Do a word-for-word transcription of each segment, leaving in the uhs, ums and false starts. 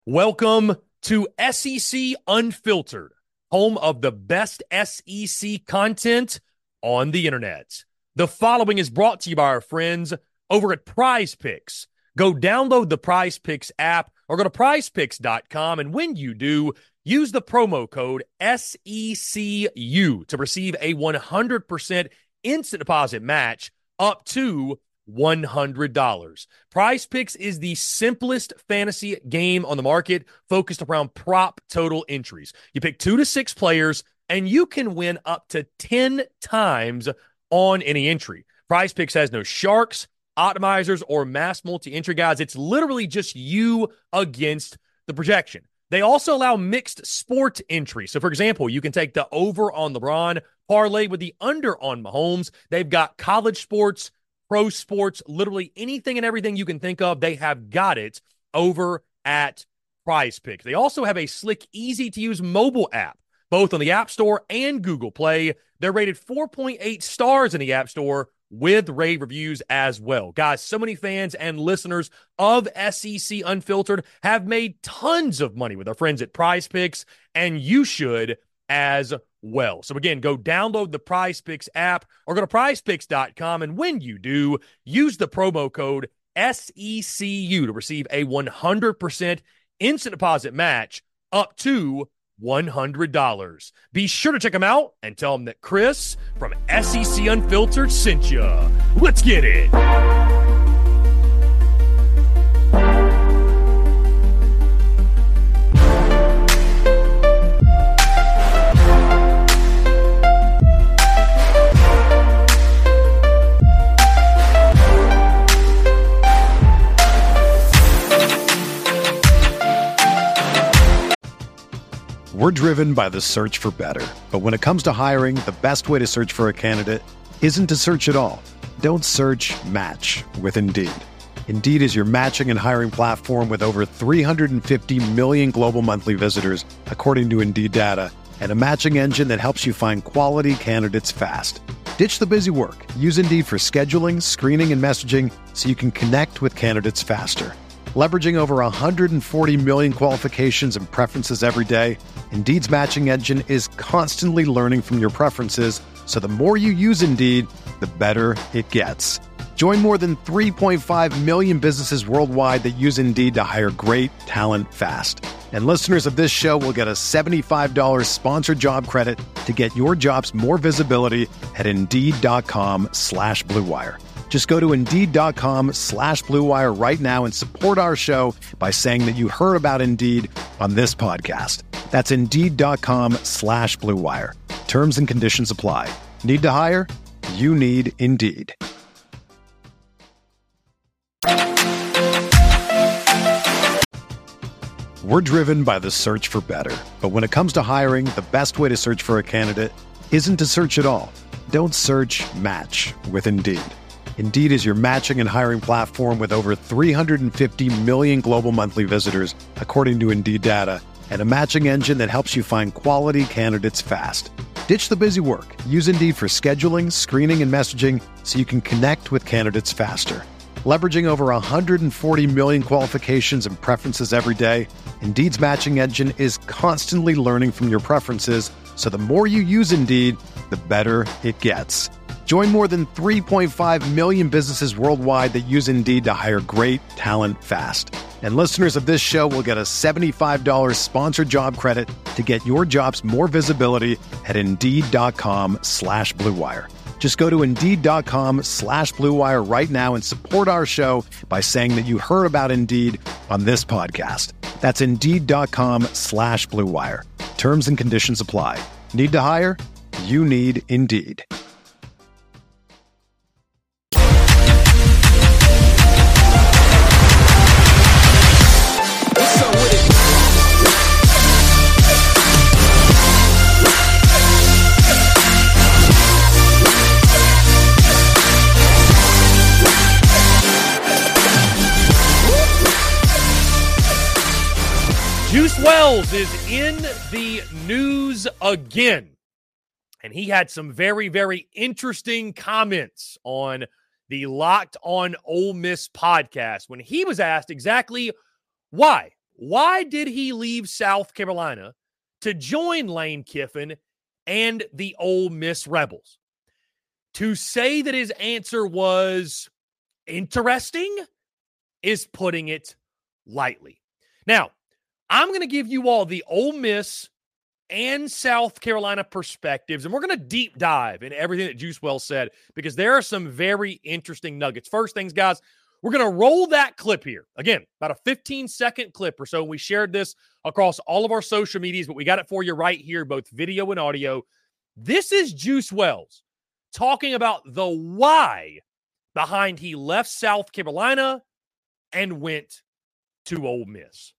Welcome to S E C Unfiltered, home of the best S E C content on the internet. The following is brought to you by our friends over at Prize Picks. Go download the Prize Picks app or go to prize picks dot com, and when you do, use the promo code S E C U to receive a one hundred percent instant deposit match up to one hundred dollars. Prize Picks is the simplest fantasy game on the market, focused around prop total entries. You pick two to six players, and you can win up to ten times on any entry. Prize Picks has no sharks, optimizers, or mass multi-entry guides. It's literally just you against the projection. They also allow mixed sport entry. So, for example, you can take the over on LeBron, parlay with the under on Mahomes. They've got college sports, pro sports, literally anything and everything you can think of, they have got it over at Prize Picks. They also have a slick, easy-to-use mobile app, both on the App Store and Google Play. They're rated four point eight stars in the App Store with rave reviews as well. Guys, so many fans and listeners of S E C Unfiltered have made tons of money with our friends at Prize Picks, and you should as well. So again, go download the Prize Picks app or go to prize picks dot com, and when you do, use the promo code S E C U to receive a one hundred percent instant deposit match up to one hundred dollars. Be sure to check them out and tell them that Chris from S E C Unfiltered sent you. Let's get it. We're driven by the search for better. But when it comes to hiring, the best way to search for a candidate isn't to search at all. Don't search, match with Indeed. Indeed is your matching and hiring platform with over three hundred fifty million global monthly visitors, according to Indeed data, and a matching engine that helps you find quality candidates fast. Ditch the busy work. Use Indeed for scheduling, screening, and messaging so you can connect with candidates faster. Leveraging over one hundred forty million qualifications and preferences every day, Indeed's matching engine is constantly learning from your preferences, so the more you use Indeed, the better it gets. Join more than three point five million businesses worldwide that use Indeed to hire great talent fast. And listeners of this show will get a seventy-five dollars sponsored job credit to get your jobs more visibility at Indeed.com slash Blue Wire. Just go to Indeed.com slash Blue Wire right now and support our show by saying that you heard about Indeed on this podcast. That's Indeed.com slash Blue Wire. Terms and conditions apply. Need to hire? You need Indeed. We're driven by the search for better. But when it comes to hiring, the best way to search for a candidate isn't to search at all. Don't search, match with Indeed. Indeed is your matching and hiring platform with over three hundred fifty million global monthly visitors, according to Indeed data, and a matching engine that helps you find quality candidates fast. Ditch the busy work. Use Indeed for scheduling, screening, and messaging so you can connect with candidates faster. Leveraging over one hundred forty million qualifications and preferences every day, Indeed's matching engine is constantly learning from your preferences, so the more you use Indeed, the better it gets. Join more than three point five million businesses worldwide that use Indeed to hire great talent fast. And listeners of this show will get a seventy-five dollars sponsored job credit to get your jobs more visibility at Indeed.com slash Blue Wire. Just go to Indeed.com slash Blue Wire right now and support our show by saying that you heard about Indeed on this podcast. That's Indeed.com slash Blue Wire. Terms and conditions apply. Need to hire? You need Indeed. Juice Wells is in the news again, and he had some very, very interesting comments on the Locked on Ole Miss podcast when he was asked exactly why Why did he leave South Carolina to join Lane Kiffin and the Ole Miss Rebels? To say that his answer was interesting is putting it lightly. Now, I'm going to give you all the Ole Miss and South Carolina perspectives, and we're going to deep dive in everything that Juice Wells said because there are some very interesting nuggets. First things, guys, we're going to roll that clip here. Again, about a fifteen-second clip or so. We shared this across all of our social medias, but we got it for you right here, both video and audio. This is Juice Wells talking about the why behind he left South Carolina and went to Ole Miss.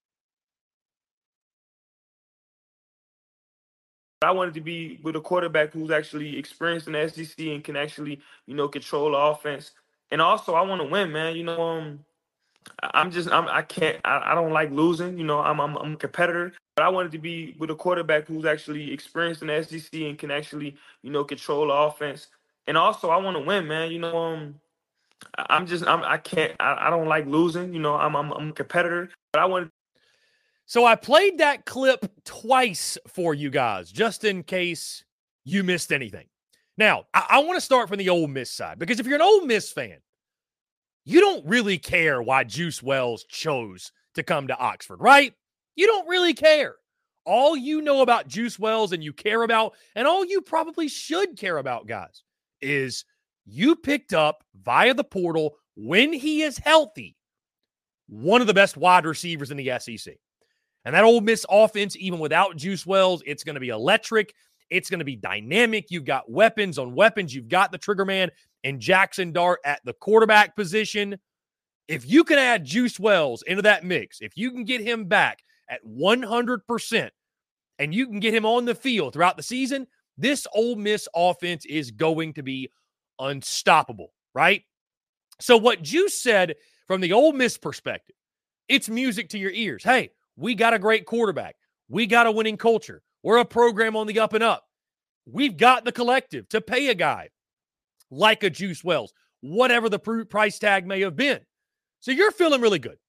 I wanted to be with a quarterback who's actually experienced in the S E C and can actually, you know, control the offense. And also, I want to win, man. You know, um, I'm just, I'm, I can't, I, I don't like losing. You know, I'm, I'm, I'm a competitor. But I wanted to be with a quarterback who's actually experienced in the S E C and can actually, you know, control the offense. And also, I want to win, man. You know, um, I'm just, I'm, I can't, I, I don't like losing. You know, I'm, I'm, I'm a competitor. But I wanted. So I played that clip twice for you guys, just in case you missed anything. Now, I, I want to start from the Ole Miss side, because if you're an Ole Miss fan, you don't really care why Juice Wells chose to come to Oxford, right? You don't really care. All you know about Juice Wells and you care about, and all you probably should care about, guys, is you picked up via the portal, when he is healthy, one of the best wide receivers in the S E C. And that Ole Miss offense, even without Juice Wells, it's going to be electric. It's going to be dynamic. You've got weapons on weapons. You've got the trigger man and Jackson Dart at the quarterback position. If you can add Juice Wells into that mix, if you can get him back at one hundred percent and you can get him on the field throughout the season, this Ole Miss offense is going to be unstoppable, right? So what Juice said from the Ole Miss perspective, it's music to your ears. Hey, we got a great quarterback. We got a winning culture. We're a program on the up and up. We've got the collective to pay a guy like a Juice Wells, whatever the price tag may have been. So you're feeling really good.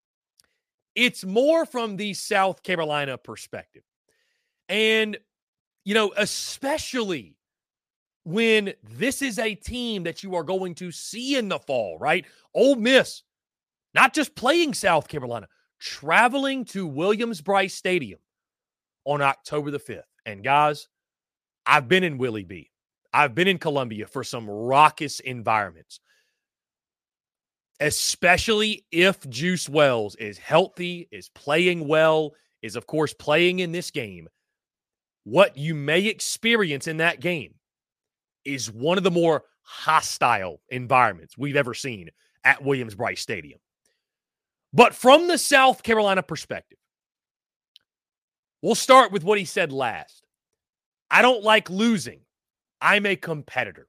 It's more from the South Carolina perspective. And, you know, especially when this is a team that you are going to see in the fall, right? Ole Miss, not just playing South Carolina, traveling to Williams-Brice Stadium on October the fifth. And guys, I've been in Willie B. I've been in Columbia for some raucous environments, especially if Juice Wells is healthy, is playing well, is, of course, playing in this game. What you may experience in that game is one of the more hostile environments we've ever seen at Williams-Brice Stadium. But from the South Carolina perspective, we'll start with what he said last. I don't like losing. I'm a competitor.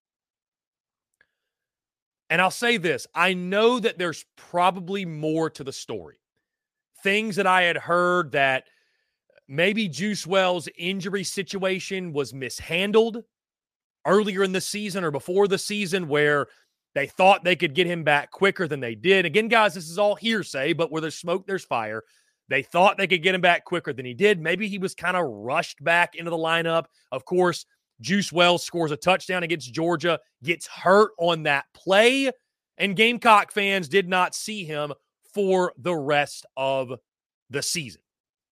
And I'll say this. I know that there's probably more to the story. Things that I had heard that maybe Juice Wells' injury situation was mishandled earlier in the season or before the season, where they thought they could get him back quicker than they did. Again, guys, this is all hearsay, but where there's smoke, there's fire. They thought they could get him back quicker than he did. Maybe he was kind of rushed back into the lineup. Of course, Juice Wells scores a touchdown against Georgia, gets hurt on that play, and Gamecock fans did not see him for the rest of the season.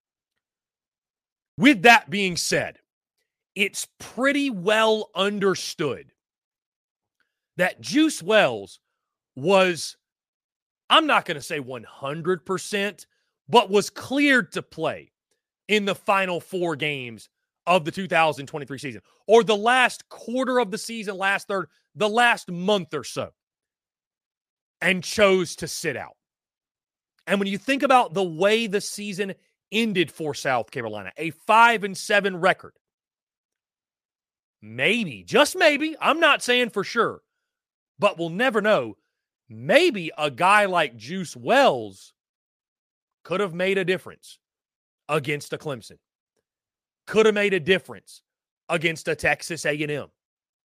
With that being said, it's pretty well understood that Juice Wells was, I'm not going to say one hundred percent, but was cleared to play in the final four games of the two thousand twenty-three season, or the last quarter of the season, last third, the last month or so, and chose to sit out. And when you think about the way the season ended for South Carolina, a five and seven record, maybe, just maybe, I'm not saying for sure, but we'll never know, maybe a guy like Juice Wells could have made a difference against a Clemson. Could have made a difference against a Texas A and M.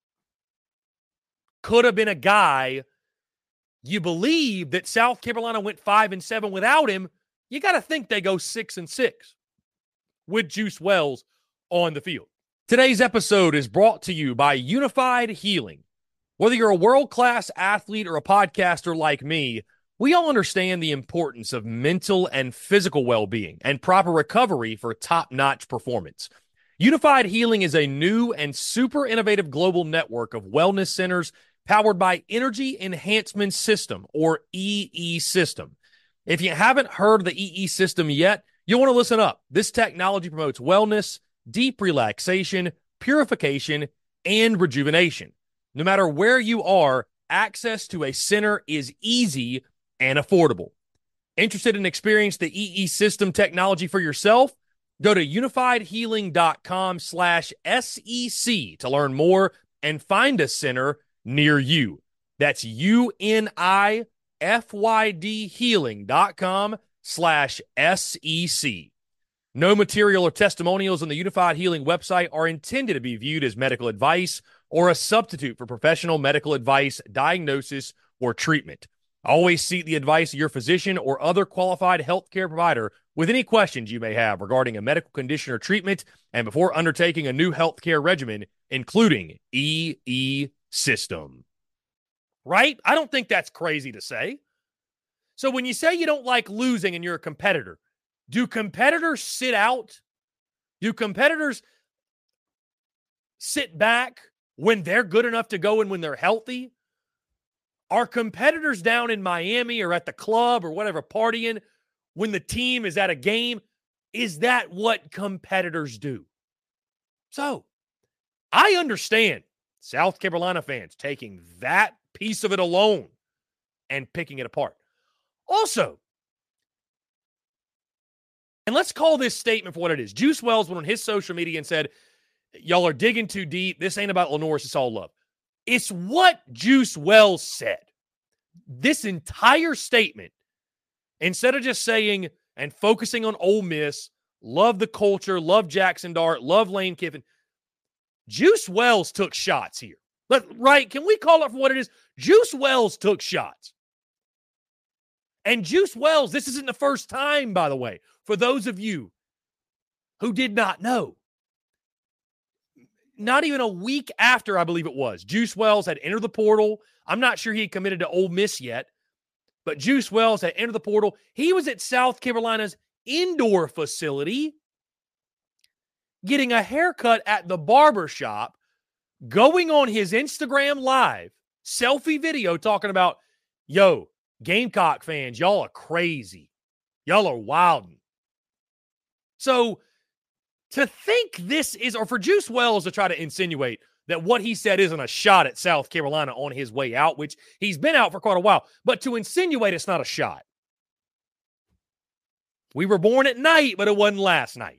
Could have been a guy, you believe that South Carolina went five and seven without him. you got to think they go six and six with Juice Wells on the field. Today's episode is brought to you by Unified Healing. Whether you're a world-class athlete or a podcaster like me, we all understand the importance of mental and physical well-being and proper recovery for top-notch performance. Unified Healing is a new and super innovative global network of wellness centers powered by Energy Enhancement System, or E E System. If you haven't heard of the E E System yet, you'll want to listen up. This technology promotes wellness, deep relaxation, purification, and rejuvenation. No matter where you are, access to a center is easy and affordable. Interested in experiencing the E E System technology for yourself? Go to unifiedhealing.com slash SEC to learn more and find a center near you. That's U-N-I-F-Y-D healing.com slash S-E-C. No material or testimonials on the Unified Healing website are intended to be viewed as medical advice or a substitute for professional medical advice, diagnosis, or treatment. Always seek the advice of your physician or other qualified healthcare provider with any questions you may have regarding a medical condition or treatment and before undertaking a new healthcare regimen, including E E System. Right? I don't think that's crazy to say. So when you say you don't like losing and you're a competitor, do competitors sit out? Do competitors sit back when they're good enough to go and when they're healthy? Are competitors down in Miami or at the club or whatever partying when the team is at a game? Is that what competitors do? So, I understand South Carolina fans taking that piece of it alone and picking it apart. Also, and let's call this statement for what it is. Juice Wells went on his social media and said, y'all are digging too deep. This ain't about Lenoris. It's all love. It's what Juice Wells said. This entire statement, instead of just saying and focusing on Ole Miss, love the culture, love Jackson Dart, love Lane Kiffin, Juice Wells took shots here. Let, right? Can we call it for what it is? Juice Wells took shots. And Juice Wells, this isn't the first time, by the way, for those of you who did not know. Not even a week after, I believe it was, Juice Wells had entered the portal. I'm not sure he had committed to Ole Miss yet, but Juice Wells had entered the portal. He was at South Carolina's indoor facility getting a haircut at the barber shop, going on his Instagram Live, selfie video talking about, yo, Gamecock fans, y'all are crazy. Y'all are wildin'. So to think this is, or for Juice Wells to try to insinuate that what he said isn't a shot at South Carolina on his way out, which he's been out for quite a while, but to insinuate it's not a shot. We were born at night, but it wasn't last night.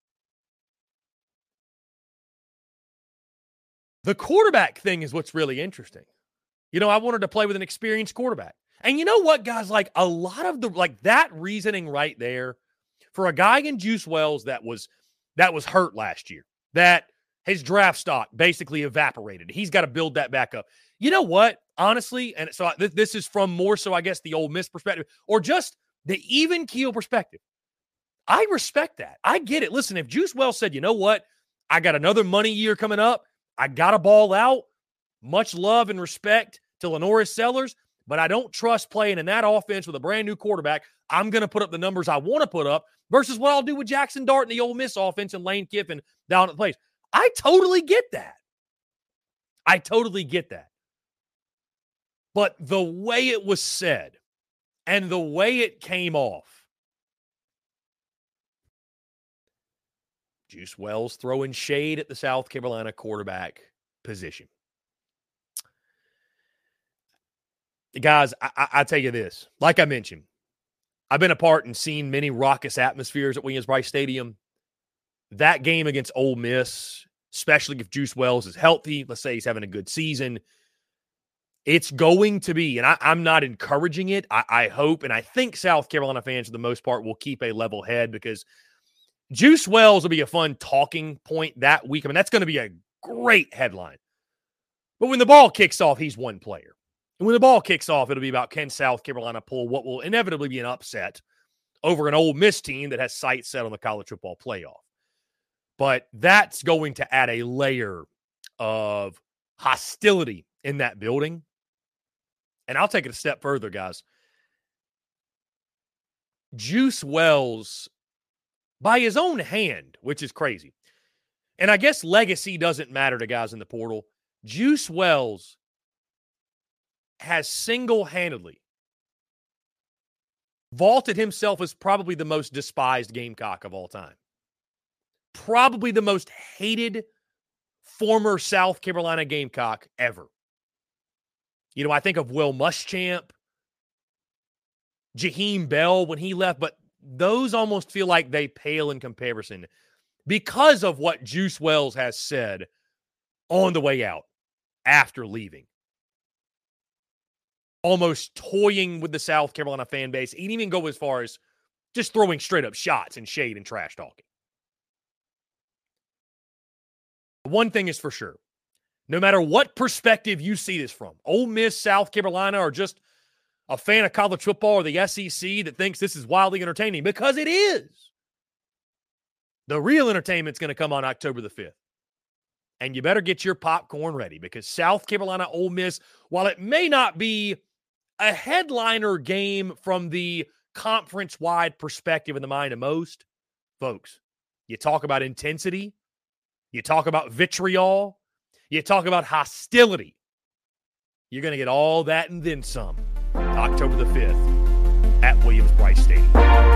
The quarterback thing is what's really interesting. You know, I wanted to play with an experienced quarterback. And you know what, guys? Like, a lot of the, like, that reasoning right there for a guy in Juice Wells that was, that was hurt last year, that his draft stock basically evaporated. He's got to build that back up. You know what? Honestly, and so th- this is from more so, I guess, the Ole Miss perspective or just the even keel perspective. I respect that. I get it. Listen, if Juice Wells said, you know what? I got another money year coming up. I got to ball out. Much love and respect to Lenoris Sellers, but I don't trust playing in that offense with a brand new quarterback. I'm going to put up the numbers I want to put up versus what I'll do with Jackson Dart and the Ole Miss offense and Lane Kiffin down at the place. I totally get that. I totally get that. But the way it was said and the way it came off, Juice Wells throwing shade at the South Carolina quarterback position. Guys, I, I, I tell you this. Like I mentioned, I've been a part and seen many raucous atmospheres at Williams-Brice Stadium. That game against Ole Miss, especially if Juice Wells is healthy, let's say he's having a good season, it's going to be, and I, I'm not encouraging it. I, I hope, and I think South Carolina fans, for the most part, will keep a level head because Juice Wells will be a fun talking point that week. I mean, that's going to be a great headline. But when the ball kicks off, he's one player. And when the ball kicks off, it'll be about can South Carolina pull what will inevitably be an upset over an Ole Miss team that has sights set on the college football playoff. But that's going to add a layer of hostility in that building. And I'll take it a step further, guys. Juice Wells, by his own hand, which is crazy. And I guess legacy doesn't matter to guys in the portal. Juice Wells has single-handedly vaulted himself as probably the most despised Gamecock of all time. Probably the most hated former South Carolina Gamecock ever. You know, I think of Will Muschamp, Jaheim Bell when he left, but those almost feel like they pale in comparison because of what Juice Wells has said on the way out after leaving. Almost toying with the South Carolina fan base. He didn't even go as far as just throwing straight up shots and shade and trash talking. One thing is for sure. No matter what perspective you see this from, Ole Miss, South Carolina, or just a fan of college football or the S E C that thinks this is wildly entertaining, because it is. The real entertainment's going to come on October the fifth. And you better get your popcorn ready, because South Carolina, Ole Miss, while it may not be a headliner game from the conference-wide perspective in the mind of most, folks, you talk about intensity, you talk about vitriol, you talk about hostility. You're going to get all that and then some October the fifth at Williams-Brice Stadium.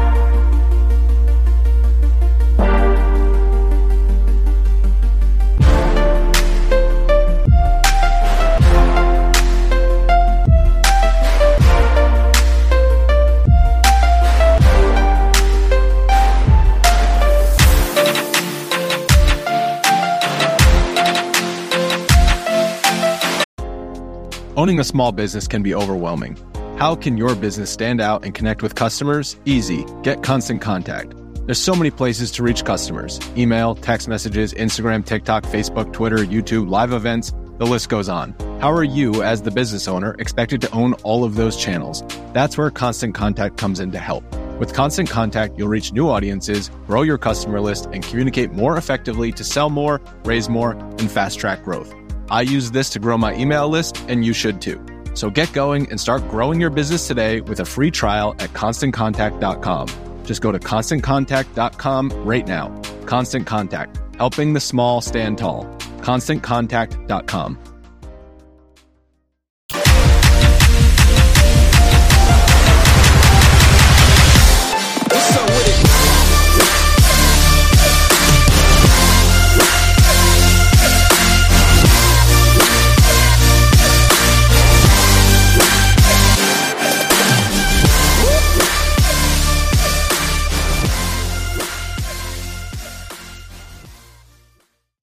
Owning a small business can be overwhelming. How can your business stand out and connect with customers? Easy. Get Constant Contact. There's so many places to reach customers. Email, text messages, Instagram, TikTok, Facebook, Twitter, YouTube, live events, the list goes on. How are you, as the business owner, expected to own all of those channels? That's where Constant Contact comes in to help. With Constant Contact, you'll reach new audiences, grow your customer list, and communicate more effectively to sell more, raise more, and fast-track growth. I use this to grow my email list, and you should too. So get going and start growing your business today with a free trial at constant contact dot com. Just go to constant contact dot com right now. Constant Contact, helping the small stand tall. constant contact dot com.